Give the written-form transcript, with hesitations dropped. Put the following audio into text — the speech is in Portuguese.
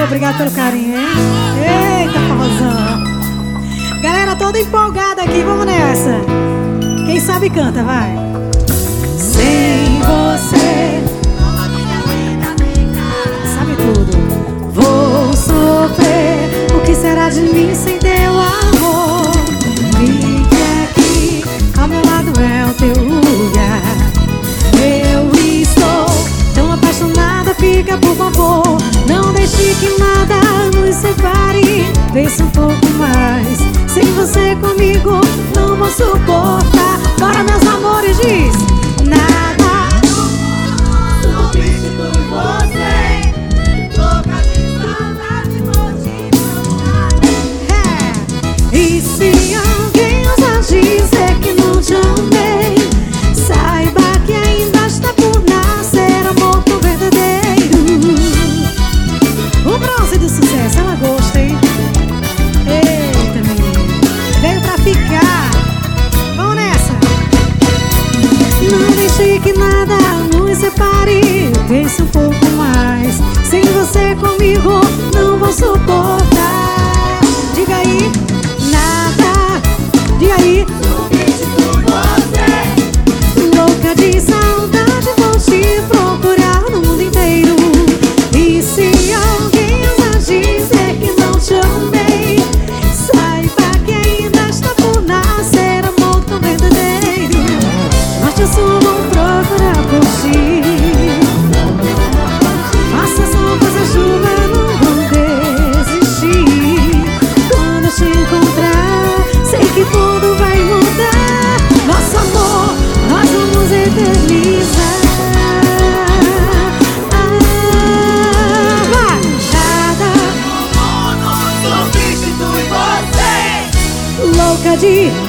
Obrigado pelo carinho, hein? Eita, forrozão. Galera toda empolgada aqui, vamos nessa. Quem sabe canta, vai. Sem você, sabe tudo. Vou sofrer, o que será de mim sem teu amor? Fique aqui, ao meu lado é o teu lugar. Eu estou tão apaixonada, fica por favor. Não deixe que nada nos separe. Pense um pouco mais. Sem você comigo não vou suportar. Bora, meus amores, diz. Nada substitui você. Louca de saudade, vou te procurar. E se alguém ousar dizer que não te amei, saiba que ainda está por nascer amor tão verdadeiro. O bronze do sucesso, ela gosta, hein? Eita, menino, veio pra ficar. Vamos nessa. Não deixe que nada nos separe. Pense um pouco mais. Sem você comigo não vou suportar. Diga aí, nada. Diga aí. Louca de saudade, vou te procurar no mundo inteiro. E se alguém ousar dizer que não te amei, saiba que ainda está por nascer amor tão verdadeiro. Norte e sul vão procurar por ti. Faça sol, faça chuva, não vou desistir. Quando eu te encontrar, sei que tudo vai mudar. Nosso amor, nós vamos eternizar. Vai! Nada substitui você. louca de